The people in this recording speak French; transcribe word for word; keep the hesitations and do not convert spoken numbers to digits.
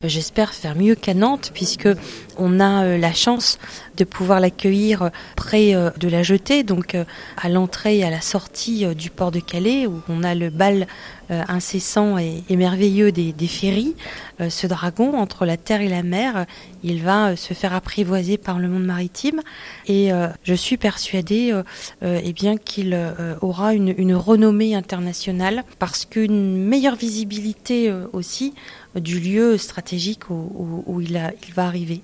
J'espère faire mieux qu'à Nantes puisque on a la chance de pouvoir l'accueillir près de la jetée, donc à l'entrée et à la sortie du port de Calais où on a le bal incessant et, et merveilleux des, des ferries. Ce dragon, entre la terre et la mer, il va se faire apprivoiser par le monde maritime et je suis persuadée eh bien, qu'il aura une, une renommée internationale parce qu'une meilleure visibilité aussi du lieu stratégique où, où, où il, a, il va arriver.